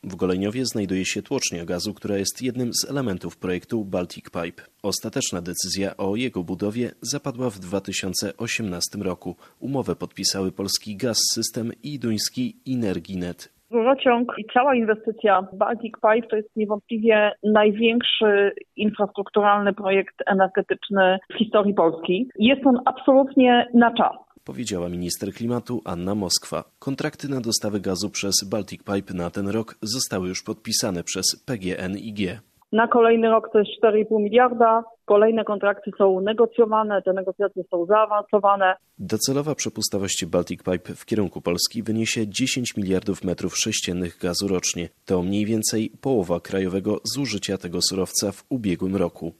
W Goleniowie znajduje się tłocznia gazu, która jest jednym z elementów projektu Baltic Pipe. Ostateczna decyzja o jego budowie zapadła w 2018 roku. Umowę podpisały polski Gaz System i duński Energinet. Rurociąg i cała inwestycja Baltic Pipe to jest niewątpliwie największy infrastrukturalny projekt energetyczny w historii Polski. Jest on absolutnie na czas. Powiedziała minister klimatu Anna Moskwa. Kontrakty na dostawę gazu przez Baltic Pipe na ten rok zostały już podpisane przez PGNiG. Na kolejny rok to jest 4,5 miliarda. Kolejne kontrakty są negocjowane, te negocjacje są zaawansowane. Docelowa przepustowość Baltic Pipe w kierunku Polski wyniesie 10 miliardów metrów sześciennych gazu rocznie. To mniej więcej połowa krajowego zużycia tego surowca w ubiegłym roku.